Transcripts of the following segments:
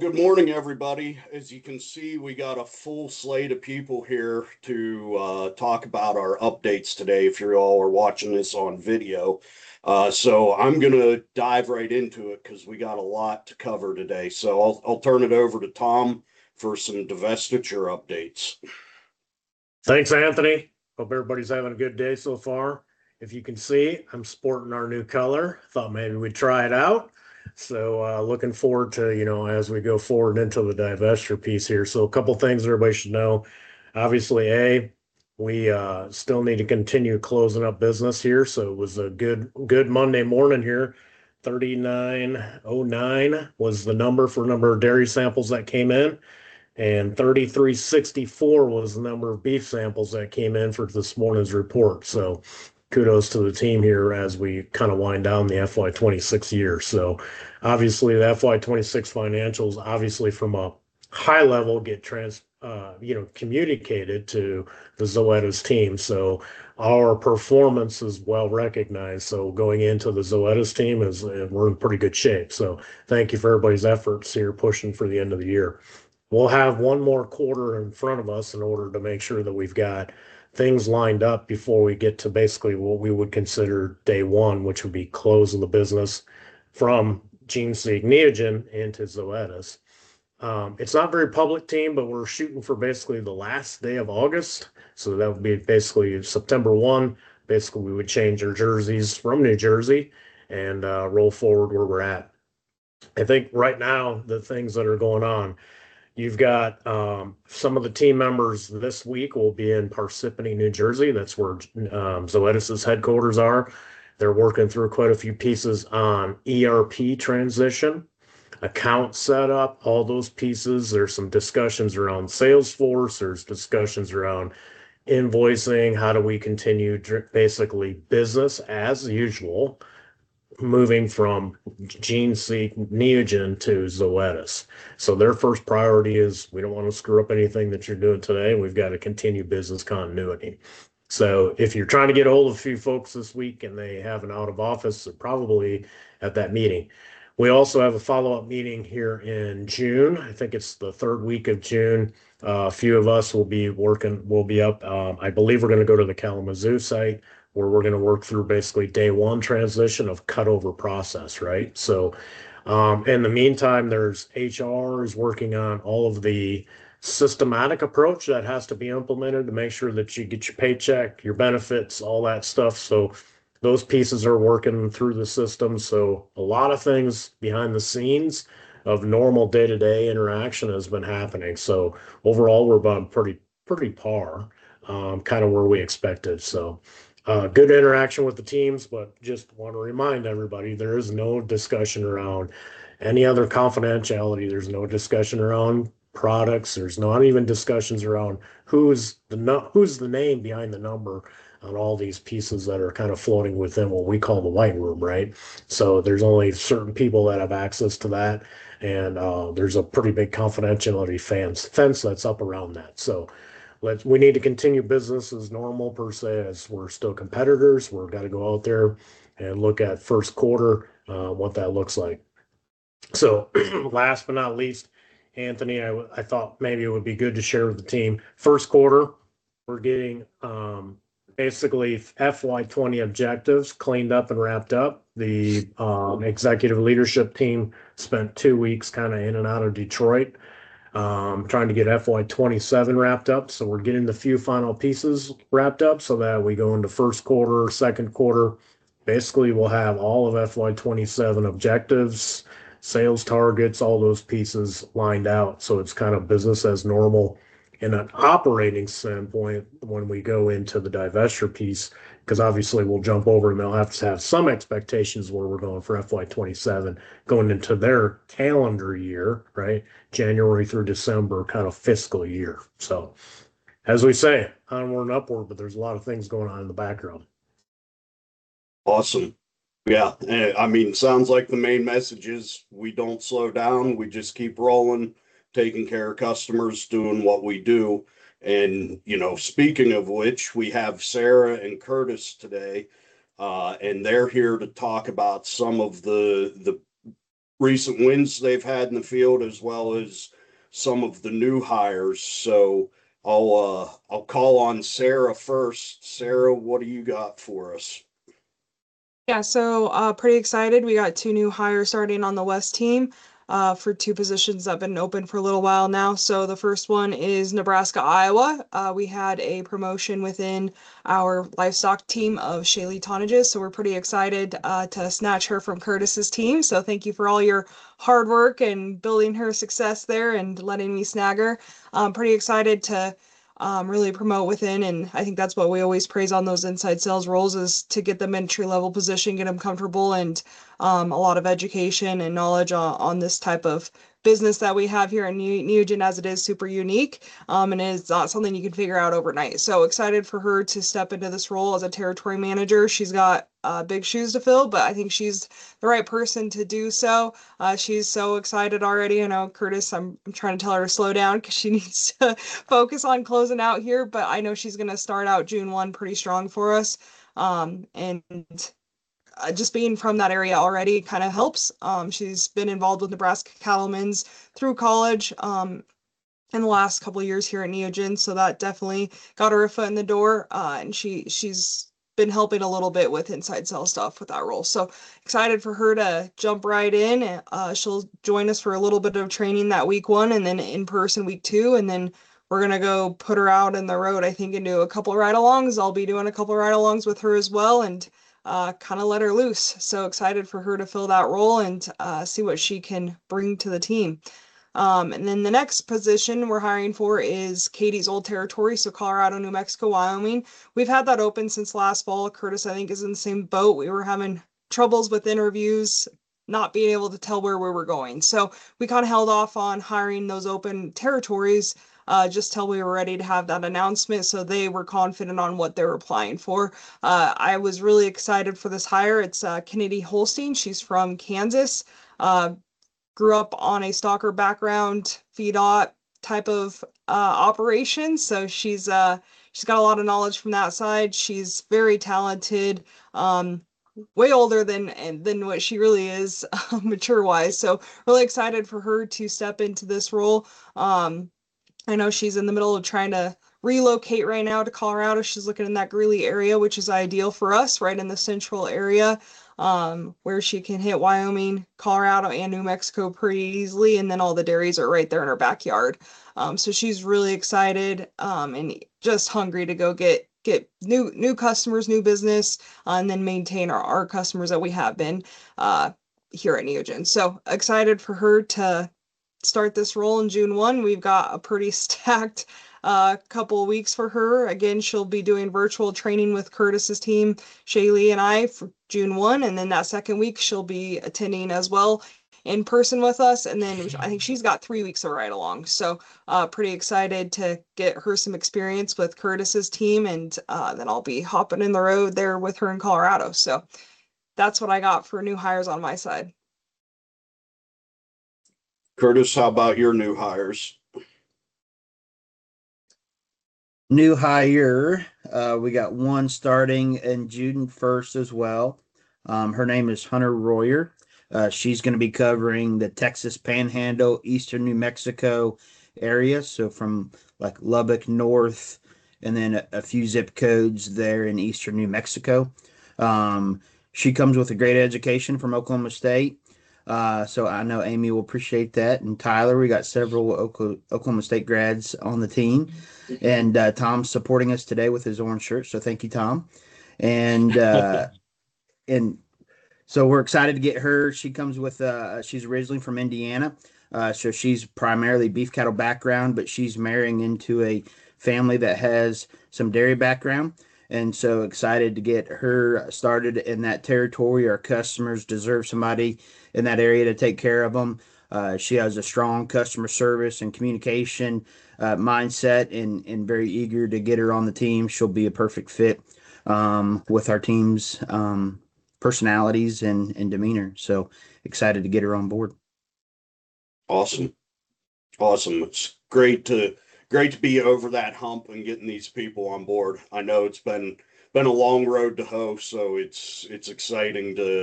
Good morning, everybody. As you can see, we got a full slate of people here to talk about our updates today, if you all are watching this on video. So I'm going to dive right into it because we got a lot to cover today. So I'll turn it over to Tom for some divestiture updates. Thanks, Anthony. Hope everybody's having a good day so far. If you can see, I'm sporting our new color. Thought maybe we'd try it out. So looking forward to, as we go forward into the divestiture piece here. So a couple things everybody should know. Obviously, we still need to continue closing up business here. So it was a good Monday morning here. 3909 was the number of dairy samples that came in. And 3364 was the number of beef samples that came in for this morning's report. So kudos to the team here as we kind of wind down the FY26 year. So obviously the FY26 financials, obviously from a high level, get communicated to the Zoetis team. So our performance is well recognized. So going into the Zoetis team we're in pretty good shape. So thank you for everybody's efforts here pushing for the end of the year. We'll have one more quarter in front of us in order to make sure that we've got things lined up before we get to basically what we would consider day one, which would be close of the business from GeneSeq Neogen into Zoetis. It's not very public, team, but we're shooting for basically the last day of August. So that would be basically September 1. Basically, we would change our jerseys from New Jersey and roll forward where we're at. I think right now, the things that are going on, you've got some of the team members this week will be in Parsippany, New Jersey. That's where Zoetis's headquarters are. They're working through quite a few pieces on ERP transition, account setup, all those pieces. There's some discussions around Salesforce. There's discussions around invoicing. How do we continue basically business as usual, moving from GeneSeq Neogen to Zoetis. So their first priority is we don't want to screw up anything that you're doing today. We've got to continue business continuity. So if you're trying to get a hold of a few folks this week and they have an out of office, they're probably at that meeting. We also have a follow-up meeting here in June. I think it's the third week of June. A few of us will be up. I believe we're going to go to the Kalamazoo site where we're going to work through basically day one transition of cutover process, right? So in the meantime, there's HR is working on all of the systematic approach that has to be implemented to make sure that you get your paycheck, your benefits, all that stuff. So those pieces are working through the system. So a lot of things behind the scenes of normal day-to-day interaction has been happening. So overall, we're about pretty par, kind of where we expected. So good interaction with the teams, but just want to remind everybody there is no discussion around any other confidentiality. There's no discussion around products. There's not even discussions around who's the name behind the number on all these pieces that are kind of floating within what we call the white room, right? So there's only certain people that have access to that, and there's a pretty big confidentiality fence that's up around that. So we need to continue business as normal per se, as we're still competitors. We've got to go out there and look at first quarter, what that looks like. So last but not least, Anthony, I thought maybe it would be good to share with the team. First quarter, we're getting basically FY20 objectives cleaned up and wrapped up. The executive leadership team spent 2 weeks kind of in and out of Detroit, trying to get FY27 wrapped up. So we're getting the few final pieces wrapped up so that we go into first quarter, second quarter. Basically, we'll have all of FY27 objectives, sales targets, all those pieces lined out. So it's kind of business as normal in an operating standpoint when we go into the divestiture piece, because obviously we'll jump over and they'll have to have some expectations where we're going for FY27 going into their calendar year, right? January through December kind of fiscal year. So as we say, onward and upward, but there's a lot of things going on in the background. Awesome. Yeah, I mean, sounds like the main message is we don't slow down. We just keep rolling, taking care of customers, doing what we do. And, speaking of which, we have Sarah and Curtis today, and they're here to talk about some of the recent wins they've had in the field, as well as some of the new hires. So I'll call on Sarah first. Sarah, what do you got for us? Yeah, so pretty excited. We got two new hires starting on the West team for two positions that have been open for a little while now. So the first one is Nebraska, Iowa. We had a promotion within our livestock team of Shaylee Tonages, so we're pretty excited to snatch her from Curtis's team. So thank you for all your hard work and building her success there and letting me snag her. I'm pretty excited to really promote within. And I think that's what we always praise on those inside sales roles is to get them entry level position, get them comfortable and a lot of education and knowledge on this type of business that we have here in Neogen as it is super unique. And it's not something you can figure out overnight. So excited for her to step into this role as a territory manager. She's got big shoes to fill, but I think she's the right person to do so. She's so excited already. I know Curtis, I'm trying to tell her to slow down because she needs to focus on closing out here, but I know she's going to start out June 1 pretty strong for us. And just being from that area already kind of helps. She's been involved with Nebraska Cattlemen's through college in the last couple of years here at Neogen, so that definitely got her a foot in the door. And she's been helping a little bit with inside sales stuff with that role. So excited for her to jump right in. She'll join us for a little bit of training that week 1 and then in person week 2. And then we're going to go put her out in the road, I think, and do a couple of ride-alongs. I'll be doing a couple of ride-alongs with her as well and kind of let her loose. So excited for her to fill that role and see what she can bring to the team. And then the next position we're hiring for is Katie's old territory, so Colorado, New Mexico, Wyoming. We've had that open since last fall. Curtis, I think, is in the same boat. We were having troubles with interviews, not being able to tell where we were going. So we kind of held off on hiring those open territories just till we were ready to have that announcement. So they were confident on what they were applying for. I was really excited for this hire. It's Kennedy Holstein. She's from Kansas. Grew up on a stalker background, feedot type of operation. So she's got a lot of knowledge from that side. She's very talented, way older than what she really is mature wise. So really excited for her to step into this role. I know she's in the middle of trying to relocate right now to Colorado. She's looking in that Greeley area, which is ideal for us, right in the central area, where she can hit Wyoming, Colorado, and New Mexico pretty easily. And then all the dairies are right there in her backyard. So she's really excited and just hungry to go get new customers, new business, and then maintain our customers that we have been here at Neogen. So excited for her to start this role in June 1. We've got a pretty stacked couple of weeks for her. Again, she'll be doing virtual training with Curtis's team, Shaylee and I for June 1. And then that second week, she'll be attending as well in person with us. And then I think she's got 3 weeks of ride along. So pretty excited to get her some experience with Curtis's team. And then I'll be hopping in the road there with her in Colorado. So that's what I got for new hires on my side. Curtis, how about your new hires? New hire, we got one starting in June 1st as well. Her name is Hunter Royer. She's going to be covering the Texas Panhandle, Eastern New Mexico area. So from like Lubbock North and then a few zip codes there in Eastern New Mexico. She comes with a great education from Oklahoma State. So I know Amy will appreciate that. And Tyler, we got several Oklahoma State grads on the team. And Tom's supporting us today with his orange shirt. So thank you, Tom. And and so we're excited to get her. She comes with she's originally from Indiana. So she's primarily beef cattle background, but she's marrying into a family that has some dairy background. And so excited to get her started in that territory. Our customers deserve somebody in that area to take care of them. She has a strong customer service and communication mindset and very eager to get her on the team. She'll be a perfect fit with our team's personalities and demeanor. So excited to get her on board. Awesome. It's great to be over that hump and getting these people on board. I know it's been a long road to hoe, so it's exciting to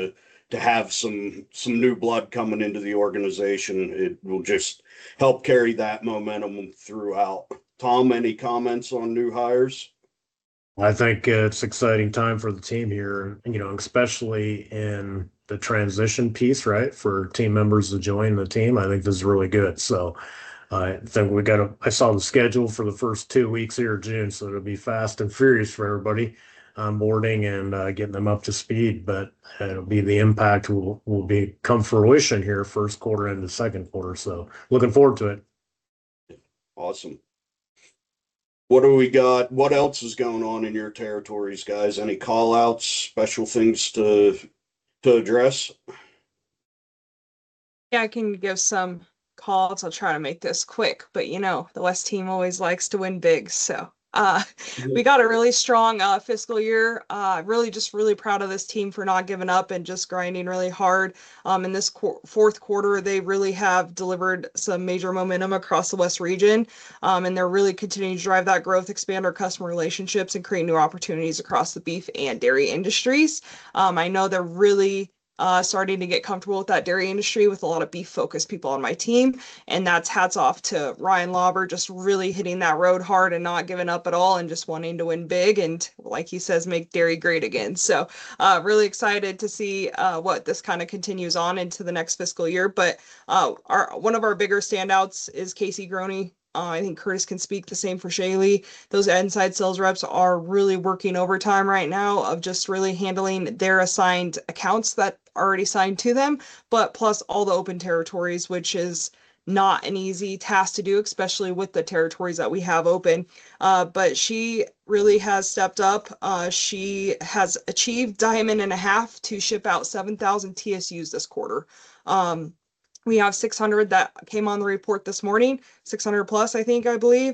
to have some new blood coming into the organization. It will just help carry that momentum throughout. Tom, any comments on new hires? I think it's exciting time for the team here, especially in the transition piece, right? For team members to join the team. I think this is really good. So I think I saw the schedule for the first 2 weeks here of June, so it'll be fast and furious for everybody onboarding and getting them up to speed. But it'll be the impact will be come fruition here first quarter into second quarter. So looking forward to it. Awesome. What do we got? What else is going on in your territories, guys? Any call outs, special things to address? Yeah, I can give some calls. I'll try to make this quick, but the West team always likes to win big. So we got a really strong fiscal year. Really proud of this team for not giving up and just grinding really hard. In this fourth quarter, they really have delivered some major momentum across the West region. And they're really continuing to drive that growth, expand our customer relationships, and create new opportunities across the beef and dairy industries. I know they're really starting to get comfortable with that dairy industry with a lot of beef focused people on my team. And that's hats off to Ryan Lauber, just really hitting that road hard and not giving up at all and just wanting to win big. And like he says, make dairy great again. So really excited to see what this kind of continues on into the next fiscal year. But one of our bigger standouts is Casey Groney. I think Curtis can speak the same for Shaylee. Those inside sales reps are really working overtime right now of just really handling their assigned accounts that are already signed to them, but plus all the open territories, which is not an easy task to do, especially with the territories that we have open. But she really has stepped up. She has achieved diamond and a half to ship out 7,000 TSUs this quarter. We have 600 that came on the report this morning, 600 plus, I believe.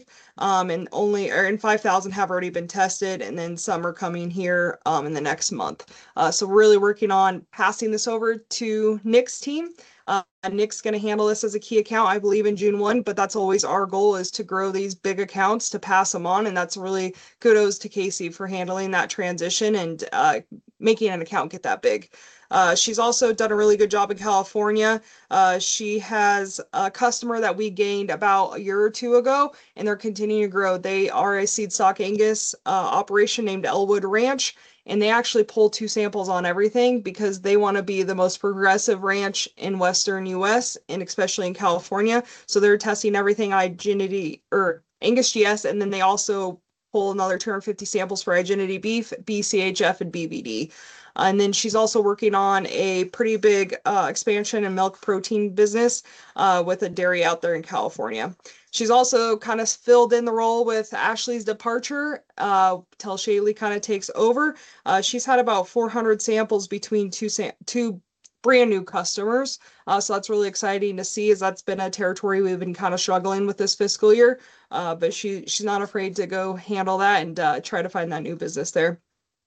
And 5,000 have already been tested, and then some are coming here in the next month. So we're really working on passing this over to Nick's team. Nick's going to handle this as a key account, I believe, in June 1, but that's always our goal, is to grow these big accounts, to pass them on. And that's really kudos to Casey for handling that transition and making an account get that big. She's also done a really good job in California. She has a customer that we gained about a year or two ago, and they're continuing to grow. They are a seed stock Angus operation named Elwood Ranch, and they actually pull 2 samples on everything because they want to be the most progressive ranch in Western US and especially in California. So they're testing everything Iginity or Angus GS, and then they also pull another 250 samples for Iginity beef, BCHF, and BVD. And then she's also working on a pretty big expansion in milk protein business with a dairy out there in California. She's also kind of filled in the role with Ashley's departure till Shaylee kind of takes over. She's had about 400 samples between two brand new customers. So that's really exciting to see, as that's been a territory we've been kind of struggling with this fiscal year. But she's not afraid to go handle that and try to find that new business there.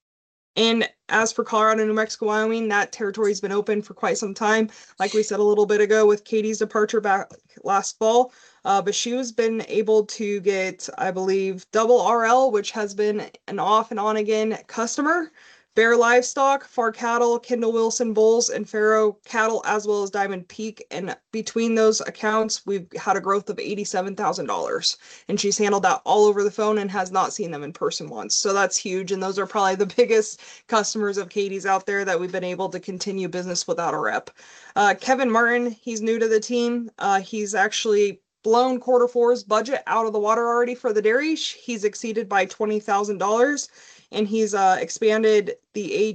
And as for Colorado, New Mexico, Wyoming, that territory has been open for quite some time. Like we said a little bit ago with Katie's departure back last fall. But she has been able to get, I believe, Double RL, which has been an off and on again customer. Bear Livestock, Far Cattle, Kendall Wilson Bulls, and Faro Cattle, as well as Diamond Peak. And between those accounts, we've had a growth of $87,000. And she's handled that all over the phone and has not seen them in person once. So that's huge. And those are probably the biggest customers of Katie's out there that we've been able to continue business without a rep. Kevin Martin, he's new to the team. He's actually blown quarter four's budget out of the water already for the dairy. He's exceeded by $20,000. And he's expanded the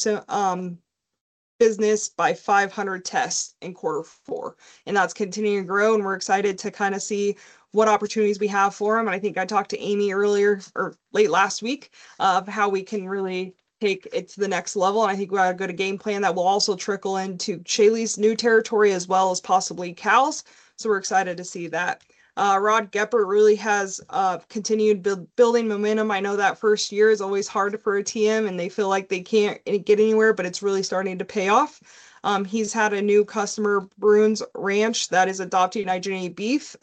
A2 business by 500 tests in quarter four. And that's continuing to grow. And we're excited to kind of see what opportunities we have for him. And I think I talked to Amy earlier or late last week of how we can really take it to the next level. And I think we got a good game plan that will also trickle into Shaylee's new territory as well as possibly Cal's. So we're excited to see that. Rod Geppert really has continued building momentum. I know that first year is always hard for a TM and they feel like they can't get anywhere, but it's really starting to pay off. He's had a new customer, Bruins Ranch, that is adopting Iginity beef that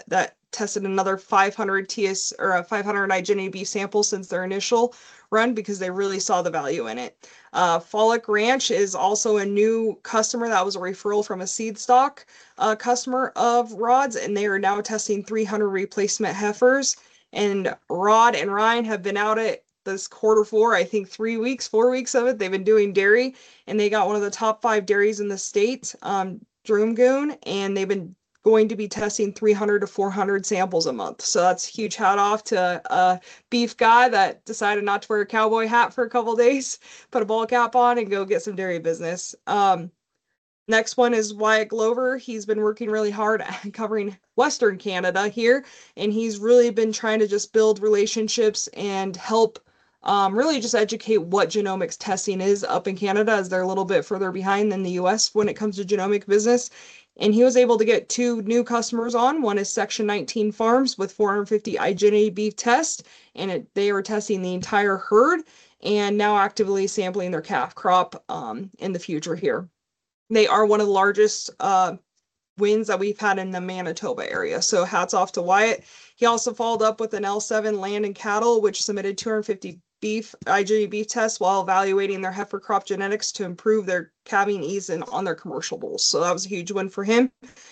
tested another 500 TS or a 500 iGenity beef samples since their initial run because they really saw the value in it. Frolic Ranch is also a new customer that was a referral from a seed stock customer of Rod's, and they are now testing 300 replacement heifers. And Rod and Ryan have been out at this quarter four, I think 4 weeks of it. They've been doing dairy, and they got one of the top 5 dairies in the state, Droomgoon, and they've been going to be testing 300 to 400 samples a month. So that's a huge hat off to a beef guy that decided not to wear a cowboy hat for a couple days, put a ball cap on, and go get some dairy business. Next one is Wyatt Glover. He's been working really hard at covering Western Canada here, and he's really been trying to just build relationships and help really just educate what genomics testing is up in Canada, as they're a little bit further behind than the US when it comes to genomic business. And he was able to get 2 new customers on. One is Section 19 Farms with 450 iGenity beef tests, and they are testing the entire herd and now actively sampling their calf crop in the future here. They are one of the largest wins that we've had in the Manitoba area. So hats off to Wyatt. He also followed up with an L7 Land and Cattle, which submitted 250 iGenity beef tests while evaluating their heifer crop genetics to improve their calving ease on their commercial bulls. So that was a huge win for him.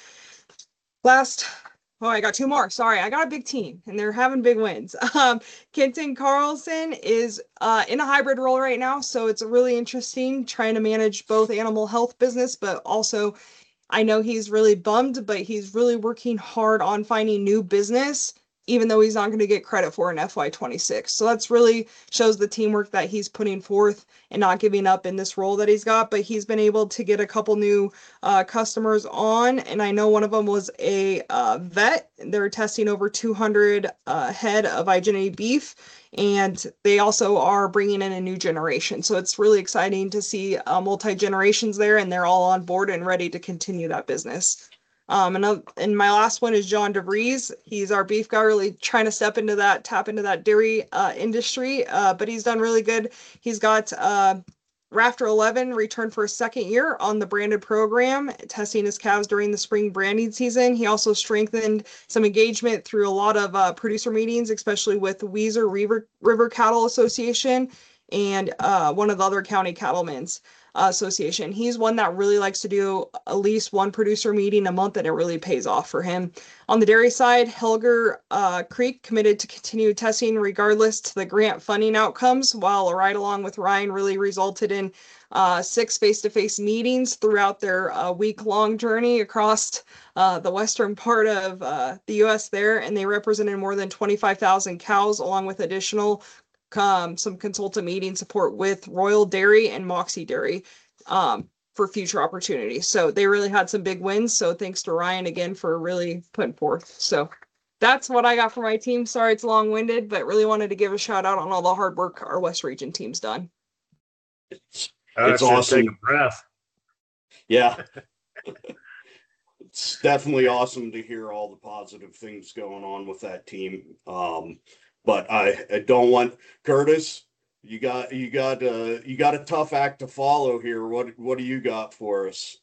I got 2 more. Sorry, I got a big team and they're having big wins. Kenton Carlson is in a hybrid role right now. So it's really interesting trying to manage both animal health business, but also I know he's really bummed, but he's really working hard on finding new business, even though he's not going to get credit for an FY26. So that's really shows the teamwork that he's putting forth and not giving up in this role that he's got. But he's been able to get a couple new customers on. And I know one of them was a vet. They're testing over 200 head of iGenity beef. And they also are bringing in a new generation. So it's really exciting to see multi-generations there, and they're all on board and ready to continue that business. And my last one is John DeVries. He's our beef guy, really trying to tap into that dairy industry, but he's done really good. He's got Rafter 11 returned for a second year on the branded program, testing his calves during the spring branding season. He also strengthened some engagement through a lot of producer meetings, especially with the Weiser River Cattle Association and one of the other county cattlemen's association. He's one that really likes to do at least one producer meeting a month, and it really pays off for him. On the dairy side, Helger Creek committed to continue testing regardless to the grant funding outcomes, while a ride along with Ryan really resulted in 6 face-to-face meetings throughout their week-long journey across the western part of the U.S. there, and they represented more than 25,000 cows, along with additional some consultant meeting support with Royal Dairy and Moxie Dairy for future opportunities. So they really had some big wins. So thanks to Ryan again for really putting forth. So that's what I got for my team. Sorry it's long-winded, but really wanted to give a shout out on all the hard work our West Region team's done. It's awesome. Take a breath. Yeah. It's definitely awesome to hear all the positive things going on with that team. But I don't want Curtis. You got a tough act to follow here. What do you got for us?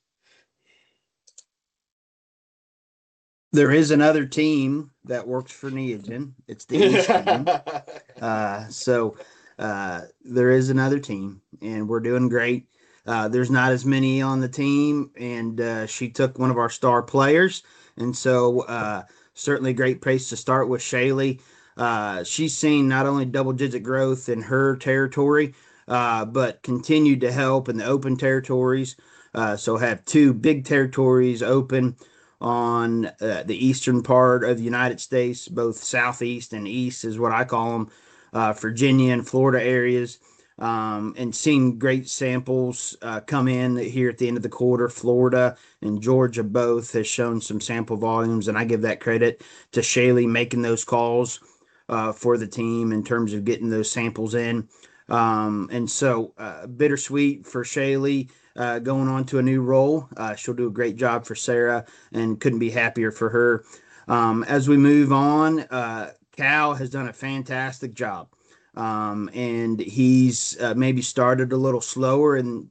There is another team that works for Neogen. It's the East team. So there is another team, and we're doing great. There's not as many on the team, and she took one of our star players, and so certainly a great place to start with Shaylee. She's seen not only double-digit growth in her territory, but continued to help in the open territories. So have 2 big territories open on the eastern part of the United States, both southeast and east is what I call them, Virginia and Florida areas. And seeing great samples come in here at the end of the quarter. Florida and Georgia both has shown some sample volumes, and I give that credit to Shaylee making those calls for the team in terms of getting those samples in. And so bittersweet for Shaylee going on to a new role. She'll do a great job for Sarah, and couldn't be happier for her. As we move on, Cal has done a fantastic job. And he's maybe started a little slower in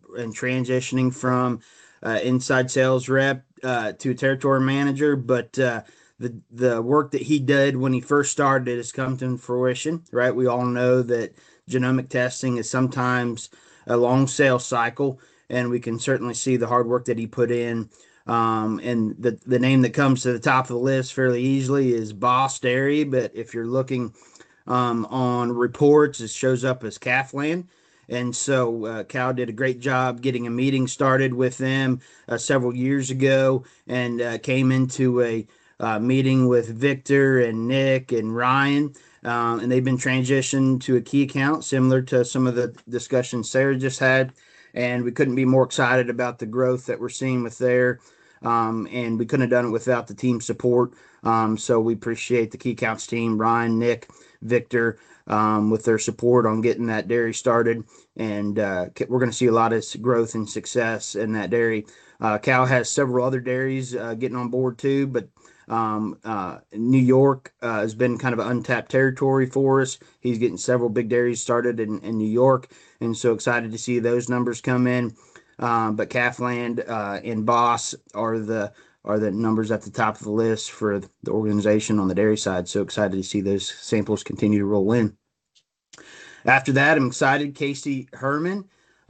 transitioning from inside sales rep to a territory manager, but the work that he did when he first started has come to fruition, right? We all know that genomic testing is sometimes a long sales cycle, and we can certainly see the hard work that he put in. And the name that comes to the top of the list fairly easily is Boss Dairy, but if you're looking on reports, it shows up as Calfland. And so Cal did a great job getting a meeting started with them several years ago, and came into a meeting with Victor and Nick and Ryan. And they've been transitioned to a key account similar to some of the discussions Sarah just had. And we couldn't be more excited about the growth that we're seeing with there. And we couldn't have done it without the team support. So we appreciate the key accounts team, Ryan, Nick, Victor, with their support on getting that dairy started. And we're going to see a lot of growth and success in that dairy. Cal has several other dairies getting on board too, but New York has been kind of an untapped territory for us. He's getting several big dairies started in New York, and so excited to see those numbers come in. But Calfland and Boss are the numbers at the top of the list for the organization on the dairy side. So excited to see those samples continue to roll in. After that, I'm excited. Casey Herman,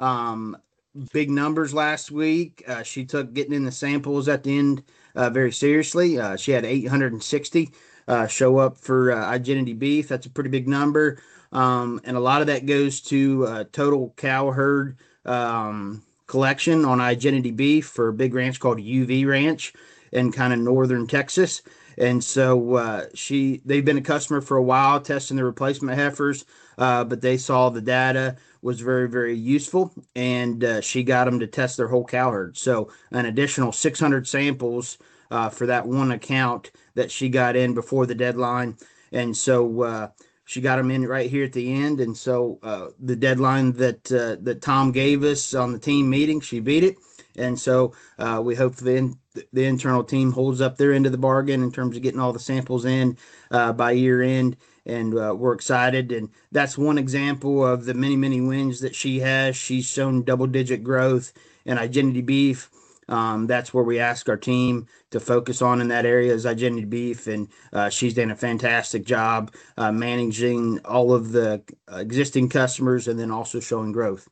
big numbers last week. She took getting in the samples at the end very seriously. She had 860 show up for Igenity Beef. That's a pretty big number. And a lot of that goes to total cow herd collection on Igenity Beef for a big ranch called UV Ranch in kind of northern Texas. And so they've been a customer for a while testing the replacement heifers, but they saw the data was very, very useful, and she got them to test their whole cow herd. So an additional 600 samples for that one account that she got in before the deadline. And so she got them in right here at the end. And so the deadline that Tom gave us on the team meeting, she beat it. And so we hope the internal team holds up their end of the bargain in terms of getting all the samples in by year end. And we're excited. And that's one example of the many, many wins that she has. She's shown double-digit growth in Igenity Beef. That's where we ask our team to focus on in that area is Igenity Beef. And she's done a fantastic job managing all of the existing customers and then also showing growth.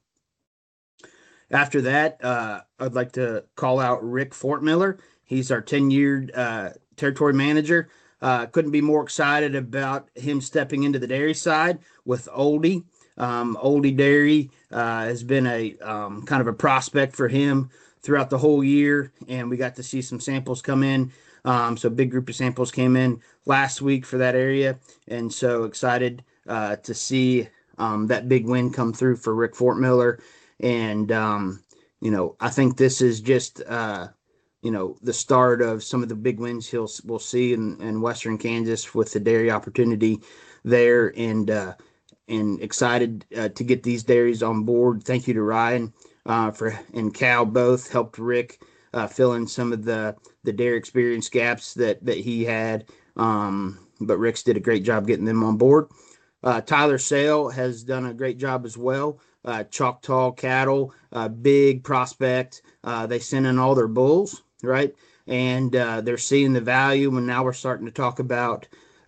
After that, I'd like to call out Rick Fortmiller. He's our tenured territory manager. Couldn't be more excited about him stepping into the dairy side with Oldie. Oldie Dairy has been a kind of a prospect for him throughout the whole year, and we got to see some samples come in. So a big group of samples came in last week for that area, and so excited to see that big win come through for Rick Fortmiller. And I think this is just the start of some of the big wins we'll see in Western Kansas with the dairy opportunity there, and excited to get these dairies on board. Thank you to Ryan and Cal both helped Rick fill in some of the dairy experience gaps that he had. But Rick's did a great job getting them on board. Tyler Sale has done a great job as well. Choctaw Cattle, big prospect. They sent in all their bulls, right? And they're seeing the value. And now we're starting to talk about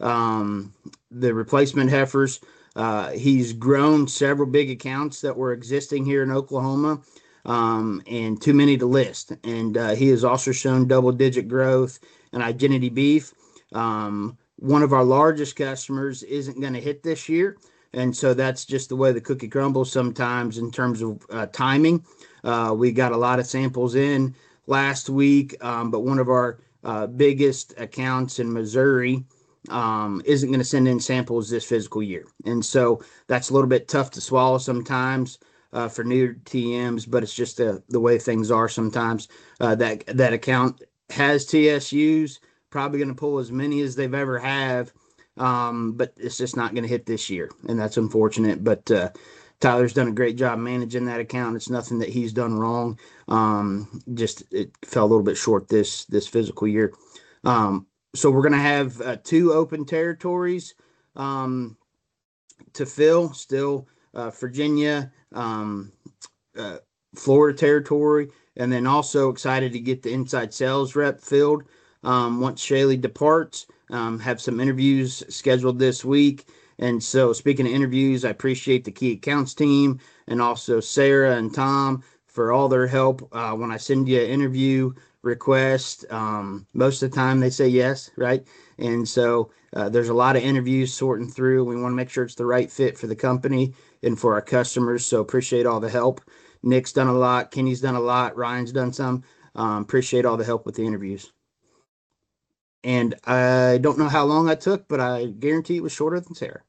the replacement heifers. He's grown several big accounts that were existing here in Oklahoma, and too many to list. And he has also shown double-digit growth in Igenity Beef. One of our largest customers isn't going to hit this year. And so that's just the way the cookie crumbles sometimes in terms of timing. We got a lot of samples in last week, but one of our biggest accounts in Missouri isn't going to send in samples this fiscal year. And so that's a little bit tough to swallow sometimes for new TMs, but it's just the way things are sometimes. That account has TSUs, probably going to pull as many as they've ever have. But it's just not going to hit this year, and that's unfortunate. But Tyler's done a great job managing that account. It's nothing that he's done wrong. Just it fell a little bit short this fiscal year. So we're going to have 2 open territories to fill. Still Virginia, Florida territory, and then also excited to get the inside sales rep filled once Shaylee departs. Have some interviews scheduled this week. And so, speaking of interviews, I appreciate the key accounts team and also Sarah and Tom for all their help. When I send you an interview request, most of the time they say yes, right? And so there's a lot of interviews sorting through. We want to make sure it's the right fit for the company and for our customers. So appreciate all the help. Nick's done a lot. Kenny's done a lot. Ryan's done some. Appreciate all the help with the interviews. And I don't know how long I took, but I guarantee it was shorter than Sarah.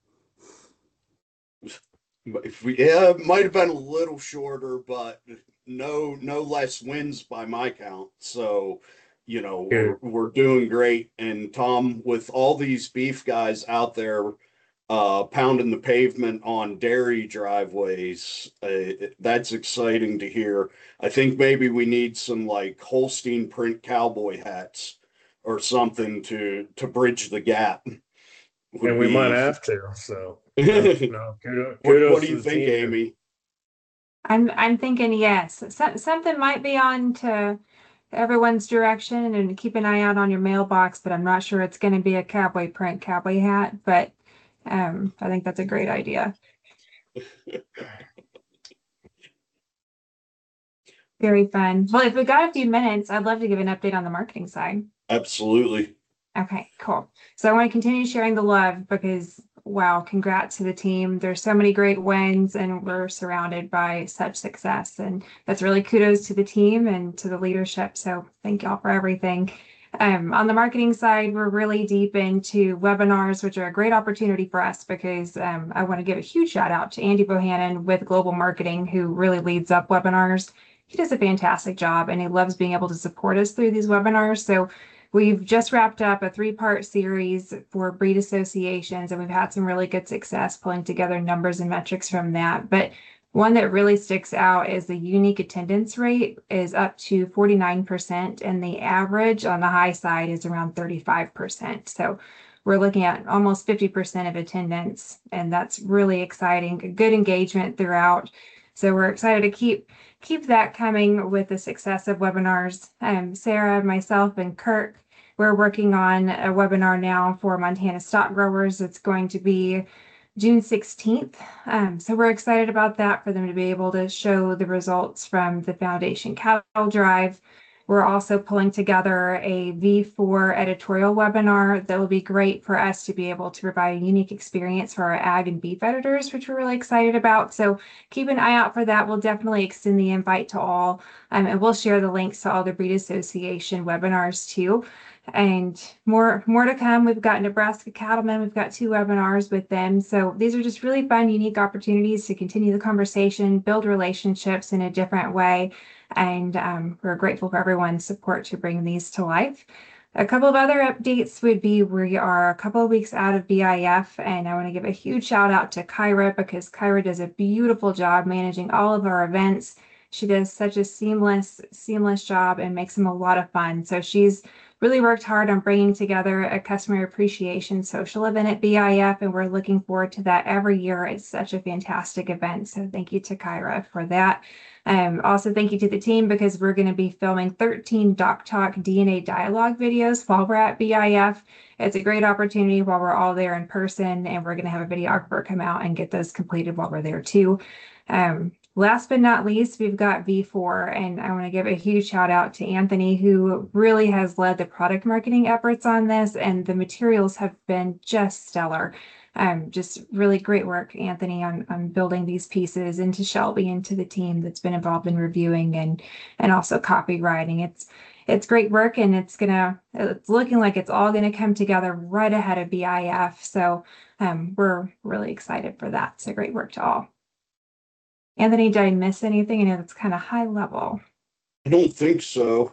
Yeah, it might have been a little shorter, but no less wins by my count. So, we're doing great. And Tom, with all these beef guys out there pounding the pavement on dairy driveways, that's exciting to hear. I think maybe we need some like Holstein print cowboy hats or something to bridge the gap. And we might have to. So no, What do you think, Amy? I'm thinking yes. Something might be on to everyone's direction, and keep an eye out on your mailbox, but I'm not sure it's going to be a cowboy print cowboy hat, but I think that's a great idea. Very fun. Well, if we got a few minutes, I'd love to give an update on the marketing side. Absolutely. Okay, cool. So I want to continue sharing the love because, wow, congrats to the team. There's so many great wins and we're surrounded by such success. And that's really kudos to the team and to the leadership. So thank y'all for everything. On the marketing side, we're really deep into webinars, which are a great opportunity for us because I want to give a huge shout out to Andy Bohannon with Global Marketing, who really leads up webinars. He does a fantastic job and he loves being able to support us through these webinars. So we've just wrapped up a 3-part series for breed associations, and we've had some really good success pulling together numbers and metrics from that. But one that really sticks out is the unique attendance rate is up to 49%, and the average on the high side is around 35%. So we're looking at almost 50% of attendance, and that's really exciting. Good engagement throughout. So we're excited to keep that coming with the success of webinars. Sarah, myself, and Kirk, we're working on a webinar now for Montana stock growers. It's going to be June 16th. So we're excited about that, for them to be able to show the results from the Foundation Cattle Drive. We're also pulling together a V4 editorial webinar that will be great for us to be able to provide a unique experience for our ag and beef editors, which we're really excited about. So keep an eye out for that. We'll definitely extend the invite to all, and we'll share the links to all the Breed Association webinars too. And more to come. We've got Nebraska Cattlemen. We've got 2 webinars with them. So these are just really fun, unique opportunities to continue the conversation, build relationships in a different way. And we're grateful for everyone's support to bring these to life. A couple of other updates would be we are a couple of weeks out of BIF, and I want to give a huge shout out to Kyra, because Kyra does a beautiful job managing all of our events. She does such a seamless job and makes them a lot of fun. So she's really worked hard on bringing together a customer appreciation social event at BIF, and we're looking forward to that every year. It's such a fantastic event. So thank you to Kyra for that. Also, thank you to the team, because we're going to be filming 13 Doc Talk DNA dialogue videos while we're at BIF. It's a great opportunity while we're all there in person, and we're going to have a videographer come out and get those completed while we're there too. Last but not least, we've got V4, and I want to give a huge shout out to Anthony, who really has led the product marketing efforts on this, and the materials have been just stellar. Just really great work, Anthony, on building these pieces, and to Shelby and to the team that's been involved in reviewing and also copywriting. It's great work, and it's looking like it's all gonna come together right ahead of BIF. So we're really excited for that. So great work to all. Anthony, did I miss anything? I know that's kind of high level. I don't think so.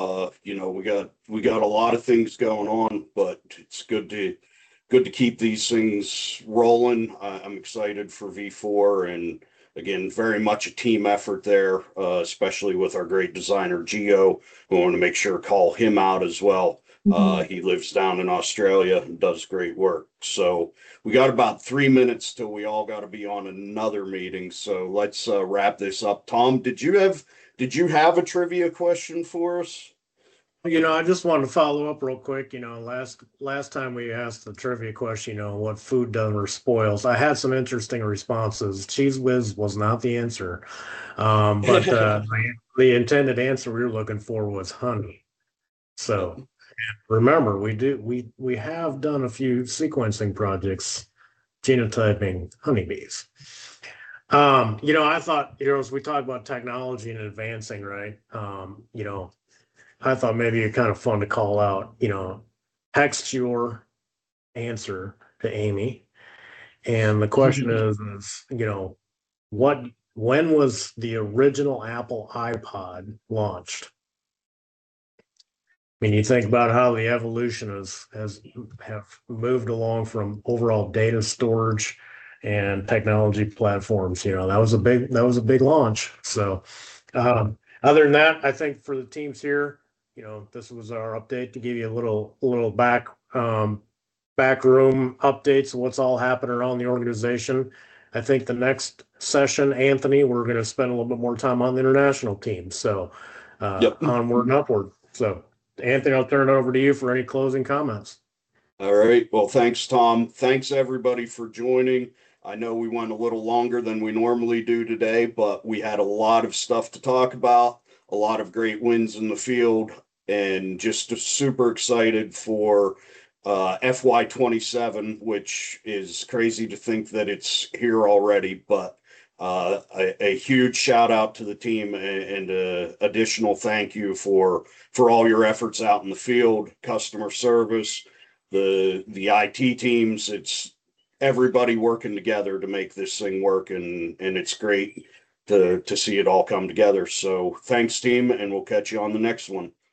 We got a lot of things going on, but it's good to keep these things rolling. I'm excited for V4, and again, very much a team effort there, especially with our great designer Gio. We want to make sure to call him out as well. He lives down in Australia and does great work. So we got about 3 minutes till we all got to be on another meeting. So let's wrap this up. Tom, did you have a trivia question for us? I just wanted to follow up real quick. Last time we asked the trivia question, what food does or spoils. I had some interesting responses. Cheese Whiz was not the answer, but the intended answer we were looking for was honey. So remember, we have done a few sequencing projects, genotyping honeybees. I thought, as we talk about technology and advancing, right? I thought maybe it's kind of fun to call out, text your answer to Amy. And the question is, when was the original Apple iPod launched? I mean, you think about how the evolution have moved along from overall data storage and technology platforms. That was a big launch. So, other than that, I think for the teams here, this was our update to give you a little backroom updates of what's all happening around the organization. I think the next session, Anthony, we're going to spend a little bit more time on the international team. So, onward and upward. So, Anthony, I'll turn it over to you for any closing comments. All right. Well, thanks, Tom. Thanks, everybody, for joining. I know we went a little longer than we normally do today, but we had a lot of stuff to talk about, a lot of great wins in the field, and just super excited for FY27, which is crazy to think that it's here already, but a huge shout out to the team and additional thank you for all your efforts out in the field, customer service, the IT teams. It's everybody working together to make this thing work, and it's great to see it all come together. So thanks, team, and we'll catch you on the next one.